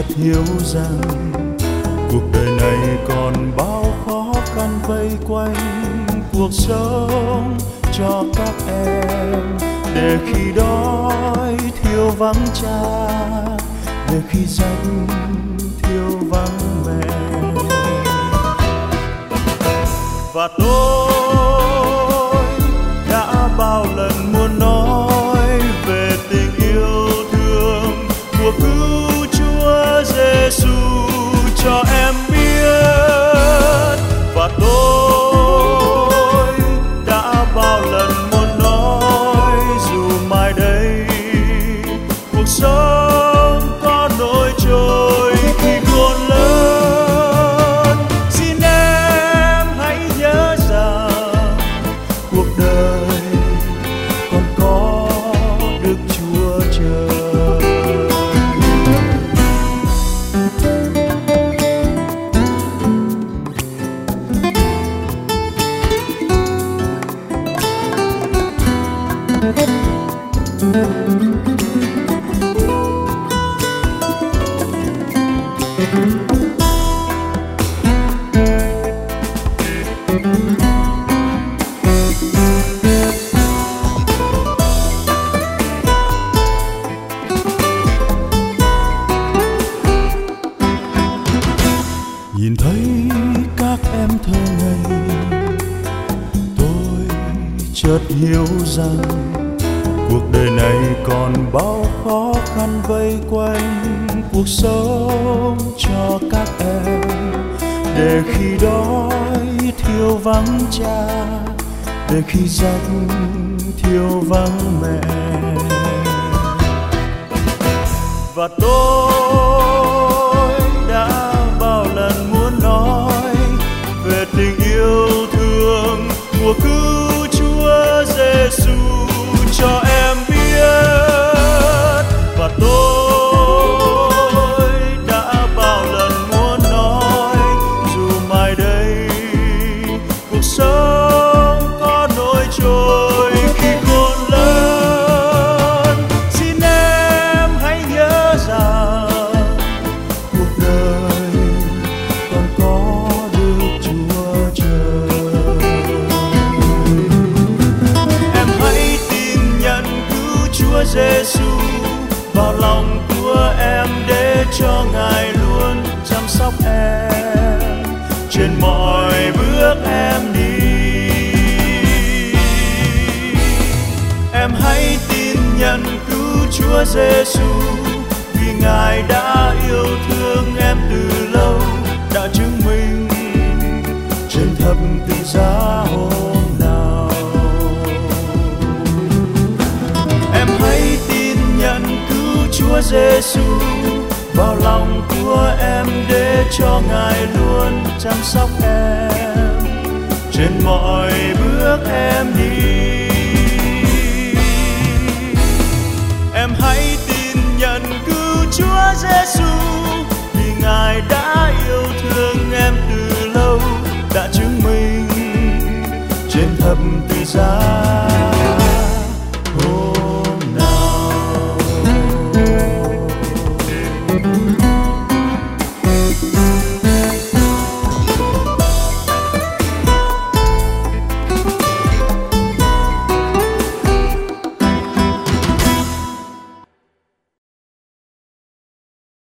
hiểu rằng cuộc đời này còn bao khó khăn vây quanh cuộc sống cho các em, để khi đói thiếu vắng cha, để khi rảnh thiếu vắng mẹ. Và tôi đã bao lần muốn nói về tình yêu thương của cứu Chúa Giêsu cho em biết. Và tôi đã bao lần muốn nói dù mai đây cuộc sống có nổi trôi khi khôn lớn, xin em hãy nhớ rằng cuộc đời còn có Đức Chúa chờ. Nhìn thấy các em thơ ngây, tôi chợt hiểu rằng cuộc đời này còn bao khó khăn vây quanh cuộc sống cho các em, để khi đói thiếu vắng cha, để khi rảnh thiếu vắng mẹ. Và tôi đã bao lần muốn nói về tình yêu thương của cứu Chúa Giêsu cho em biết. Và tôi đã bao lần muốn nói dù mai đây cuộc sống có nổi trôi khi khôn lớn, xin em hãy nhớ rằng cuộc đời còn có Đức Chúa chờ. Em hãy tin nhận cứu Chúa Giêsu vào lòng của em, để cho Ngài luôn chăm sóc em trên mọi bước em đi. Em hãy tin nhận cứu Chúa Giêsu, vì Ngài đã yêu thương em từ lâu, đã chứng minh trên thập tự giá hôm nào. Em hãy tin nhận cứu Chúa Giêsu vào lòng của em, để cho Ngài luôn chăm sóc em trên mọi bước em đi. Em hãy tin nhận cứu Chúa Giêsu, vì Ngài đã yêu thương em từ lâu, đã chứng minh trên thập tự giá.